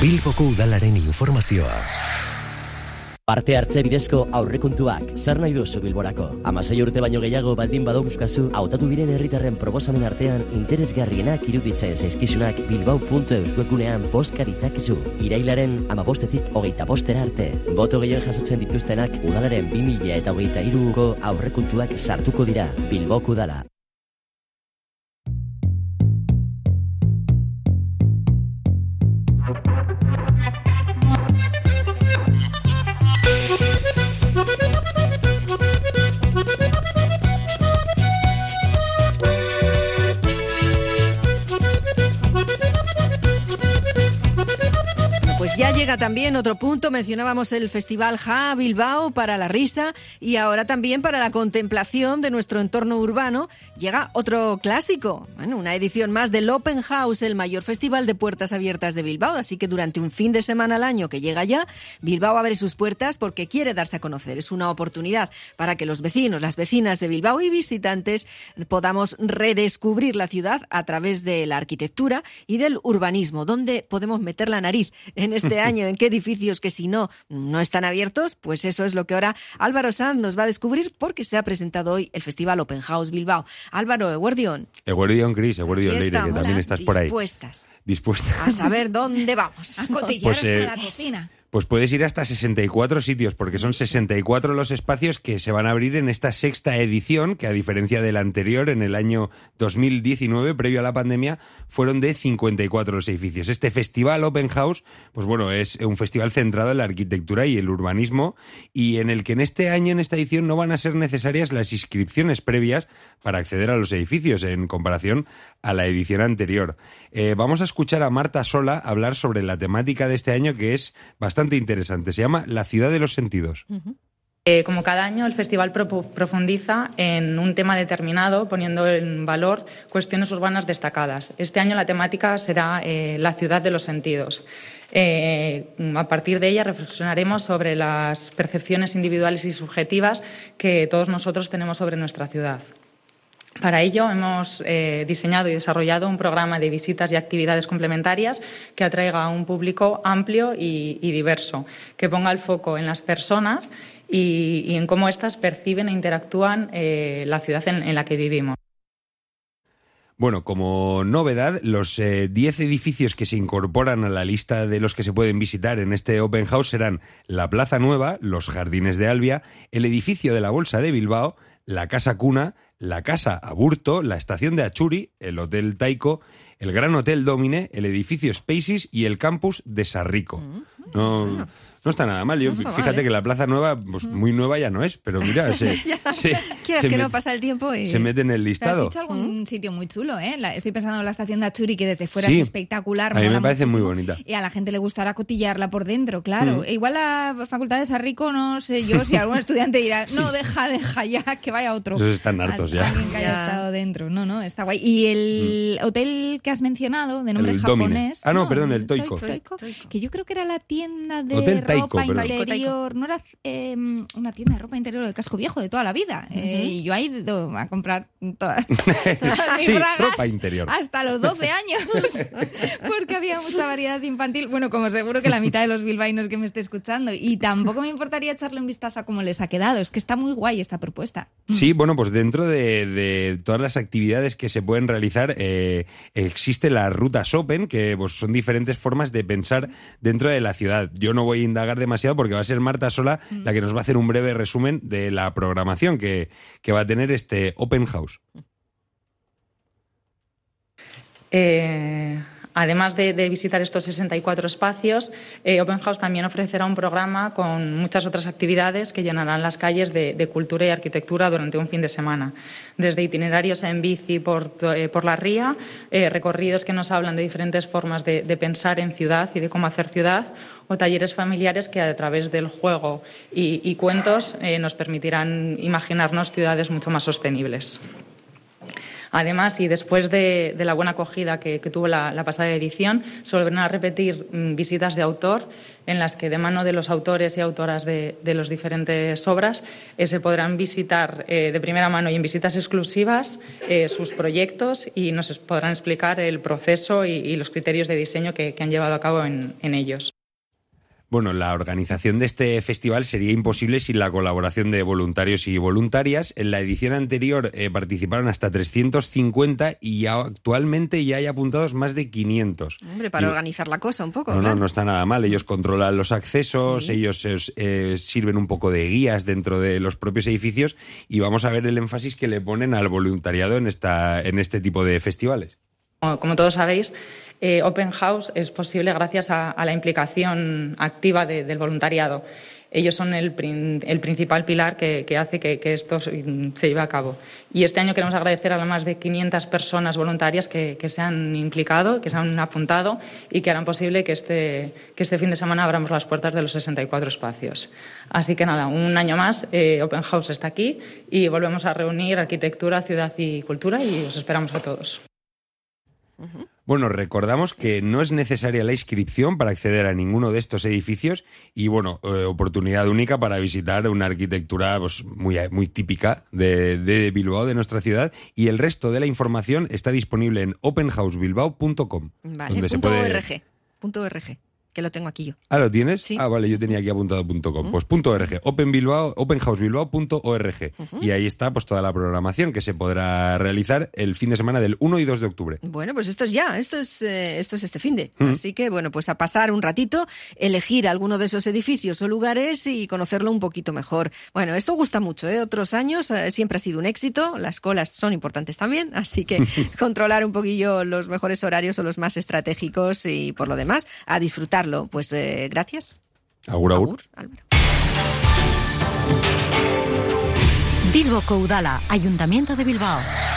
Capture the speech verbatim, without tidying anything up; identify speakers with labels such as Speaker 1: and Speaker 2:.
Speaker 1: Bilboko udalaren informazioa.
Speaker 2: Parte hartze bidezko aurrekontuak, zer nahi duzu Bilborako? Hamasei urte baino gehiago baldin badauzkazu, hautatu diren herritarren proposamen artean interesgarrienak iruditzen zaizkizunak bilbao puntu eus webgunean bozka ditzakezu. Irailaren hamabostetik hogeita bostera arte. Boto gehien jasotzen dituztenak udalaren bi mila eta hogeita hiruko aurrekontuak sartuko dira. Bilboko udala.
Speaker 3: Pues ya llega también otro punto, mencionábamos el Festival Ja Bilbao para la risa y ahora también para la contemplación de nuestro entorno urbano llega otro clásico, bueno, una edición más del Open House, el mayor festival de puertas abiertas de Bilbao, así que durante un fin de semana al año que llega ya, Bilbao abre sus puertas porque quiere darse a conocer, es una oportunidad para que los vecinos, las vecinas de Bilbao y visitantes podamos redescubrir la ciudad a través de la arquitectura y del urbanismo, donde podemos meter la nariz en este año, en qué edificios que si no, no están abiertos, pues eso es lo que ahora Álvaro Sanz nos va a descubrir porque se ha presentado hoy el Festival Open House Bilbao. Álvaro, eguerdión.
Speaker 4: Eguerdión, Cris, eguerdión, Leire, que también estás por ahí.
Speaker 3: Dispuestas.
Speaker 4: Dispuestas.
Speaker 3: A saber dónde vamos.
Speaker 5: A cotillar
Speaker 4: Pues, eh,
Speaker 5: hasta la cocina.
Speaker 4: Pues puedes ir hasta sesenta y cuatro sitios, porque son sesenta y cuatro los espacios que se van a abrir en esta sexta edición, que a diferencia de la anterior, en el año dos mil diecinueve, previo a la pandemia, fueron de cincuenta y cuatro los edificios. Este festival Open House, pues bueno, es un festival centrado en la arquitectura y el urbanismo, y en el que en este año, en esta edición, no van a ser necesarias las inscripciones previas para acceder a los edificios, en comparación a la edición anterior. Eh, vamos a escuchar a Marta Sola hablar sobre la temática de este año, que es bastante interesante. Se llama La ciudad de los sentidos.
Speaker 6: Uh-huh. Eh, como cada año, el festival pro- profundiza en un tema determinado, poniendo en valor cuestiones urbanas destacadas. Este año la temática será eh, la ciudad de los sentidos. Eh, a partir de ella reflexionaremos sobre las percepciones individuales y subjetivas que todos nosotros tenemos sobre nuestra ciudad. Para ello hemos eh, diseñado y desarrollado un programa de visitas y actividades complementarias que atraiga a un público amplio y, y diverso, que ponga el foco en las personas y, y en cómo éstas perciben e interactúan eh, la ciudad en, en la que vivimos.
Speaker 4: Bueno, como novedad, los eh, diez edificios que se incorporan a la lista de los que se pueden visitar en este Open House serán la Plaza Nueva, los Jardines de Albia, el edificio de la Bolsa de Bilbao, la Casa Cuna, la Casa Aburto, la Estación de Achuri, el Hotel Taiko, el Gran Hotel Domine, el edificio Spaces y el campus de Sarrico. No, no está nada mal. Yo,
Speaker 3: No está
Speaker 4: fíjate
Speaker 3: mal, ¿eh?
Speaker 4: que la Plaza Nueva, pues muy nueva ya no es, pero mira, se, se,
Speaker 3: Quieras
Speaker 4: se
Speaker 3: que
Speaker 4: met-
Speaker 3: no pasa el tiempo y...
Speaker 4: se mete en el
Speaker 5: Te has
Speaker 4: listado.
Speaker 5: dicho algún sitio muy chulo, ¿eh? La- estoy pensando en la estación de Achuri, que desde fuera
Speaker 4: Sí.
Speaker 5: es espectacular.
Speaker 4: A mí me
Speaker 5: mola
Speaker 4: parece muy
Speaker 5: muchísimo.
Speaker 4: bonita.
Speaker 5: Y a la gente le gustará cotillarla por dentro, claro.
Speaker 4: Mm.
Speaker 5: E igual la Facultad de Sarrico, no sé yo, si algún estudiante dirá, no, deja, deja ya, que vaya otro.
Speaker 4: Esos están hartos
Speaker 5: Al-
Speaker 4: ya.
Speaker 5: Alguien que haya
Speaker 3: Ya.
Speaker 5: estado dentro. No, no, está guay. Y el hotel que has mencionado, de nombre
Speaker 4: El Domine.
Speaker 5: japonés...
Speaker 4: Ah, no, perdón, el Toiko.
Speaker 5: Toiko, que yo creo que era la tienda de
Speaker 4: Hotel Taiko,
Speaker 5: ropa
Speaker 4: perdón.
Speaker 5: interior.
Speaker 3: Taiko.
Speaker 5: No era eh, una tienda de ropa interior del casco viejo de toda la vida. Eh, y yo ahí he ido a comprar todas, todas mis
Speaker 4: Sí,
Speaker 5: bragas
Speaker 4: ropa interior.
Speaker 5: hasta los doce años, porque había mucha variedad infantil. Bueno, como seguro que la mitad de los bilbaínos que me esté escuchando. Y tampoco me importaría echarle un vistazo a cómo les ha quedado. Es que está muy guay esta propuesta.
Speaker 4: Sí, bueno, pues dentro de, de todas las actividades que se pueden realizar eh, existe la Rutas Open, que pues, son diferentes formas de pensar dentro de la ciudad. Yo no voy a indagar demasiado porque va a ser Marta Sola la que nos va a hacer un breve resumen de la programación que, que va a tener este Open House.
Speaker 6: Eh, además de, de visitar estos sesenta y cuatro espacios, eh, Open House también ofrecerá un programa con muchas otras actividades que llenarán las calles de, de cultura y arquitectura durante un fin de semana. Desde itinerarios en bici por, eh, por la ría, eh, recorridos que nos hablan de diferentes formas de, de pensar en ciudad y de cómo hacer ciudad, o talleres familiares que a través del juego y, y cuentos eh, nos permitirán imaginarnos ciudades mucho más sostenibles. Además, y después de, de la buena acogida que, que tuvo la, la pasada edición, se volverán a repetir mm, visitas de autor en las que de mano de los autores y autoras de, de las diferentes obras eh, se podrán visitar eh, de primera mano y en visitas exclusivas eh, sus proyectos y nos podrán explicar el proceso y, y los criterios de diseño que, que han llevado a cabo en, en ellos.
Speaker 4: Bueno, la organización de este festival sería imposible sin la colaboración de voluntarios y voluntarias. En la edición anterior eh, participaron hasta trescientos cincuenta y ya, actualmente ya hay apuntados más de quinientos.
Speaker 3: Hombre, para
Speaker 4: y,
Speaker 3: organizar la cosa un poco.
Speaker 4: No,
Speaker 3: claro.
Speaker 4: no, no está nada mal. Ellos controlan los accesos,
Speaker 3: Sí.
Speaker 4: ellos eh, sirven un poco de guías dentro de los propios edificios y vamos a ver el énfasis que le ponen al voluntariado en, esta, en este tipo de festivales.
Speaker 6: Como, como todos sabéis, Eh, Open House es posible gracias a, a la implicación activa de, del voluntariado. Ellos son el, prin, el principal pilar que, que hace que, que esto se lleve a cabo. Y este año queremos agradecer a las más de quinientas personas voluntarias que, que se han implicado, que se han apuntado y que harán posible que este, que este fin de semana abramos las puertas de los sesenta y cuatro espacios. Así que nada, un año más, eh, Open House está aquí y volvemos a reunir arquitectura, ciudad y cultura y os esperamos a todos.
Speaker 3: Uh-huh.
Speaker 4: Bueno, recordamos que no es necesaria la inscripción para acceder a ninguno de estos edificios y, bueno, eh, oportunidad única para visitar una arquitectura pues, muy, muy típica de, de Bilbao, de nuestra ciudad, y el resto de la información está disponible en open house bilbao punto com.
Speaker 3: Vale,
Speaker 4: donde
Speaker 3: punto
Speaker 4: se puede...
Speaker 3: org, punto org, que lo tengo aquí yo.
Speaker 4: ¿Ah, lo tienes?
Speaker 3: Sí.
Speaker 4: Ah, vale, yo tenía aquí apuntado punto com. Uh-huh. Pues punto .org, Open Bilbao, open house bilbao punto org. Uh-huh. Y ahí está pues toda la programación que se podrá realizar el fin de semana del uno y dos de octubre.
Speaker 3: Bueno, pues esto es ya, esto es, eh, esto es este finde.
Speaker 4: Uh-huh.
Speaker 3: Así que, bueno, pues a pasar un ratito, elegir alguno de esos edificios o lugares y conocerlo un poquito mejor. Bueno, esto gusta mucho, ¿eh? Otros años eh, siempre ha sido un éxito, las colas son importantes también, así que controlar un poquillo los mejores horarios o los más estratégicos y por lo demás, a disfrutarlo. Pues eh, gracias.
Speaker 4: Agur, agur.
Speaker 3: Agur,
Speaker 7: Bilboko Udala, Ayuntamiento de Bilbao.